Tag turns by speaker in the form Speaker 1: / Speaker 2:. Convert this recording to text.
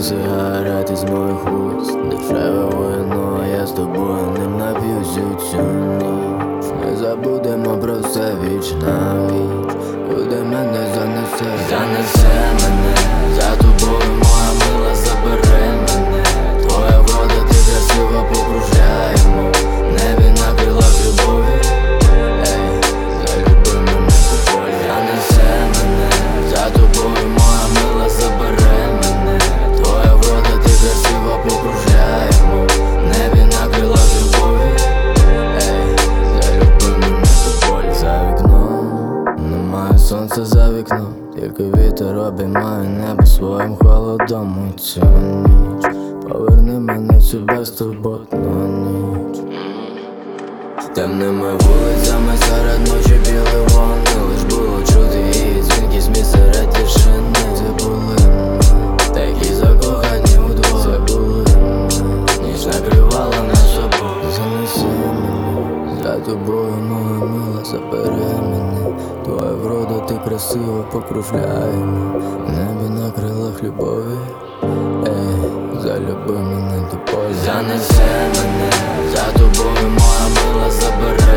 Speaker 1: сигарети з моїх вуст, дешеве вино, а я з тобою ним нап'юсь цю ніч. Не забудемо про все віч на віч. Куди мене занесе мене, за тобою моя мила, забери мене. Твоя врода, ти красиво покружляємо, в небі на крилах любові. Ей, залюби мене до полі. Занесе мене, за тобою моя мила, забери мене. Твоя врода, ти красиво покружляємо, в небі на крилах любові. Ей, залюби мене до полі. За вікном немає сонця, за вікном тільки вітер обіймає небо своїм холодом у цю ніч. Поверни мене цю безтурботну ніч. Темними вулицями серед ночі біли вони, лиш було чути її дзвінки сміх серед тишини. Це були ми, такі закохані удвох. Це були ми, ніч накривала нас обох. Занеси мене, за тобою моя мила, забери мене. Твоя врода, ти красиво покружляємо, в небі на крилах любові. Ей, залюби мене до полі. Занесе мене, за тобою моя мила, забери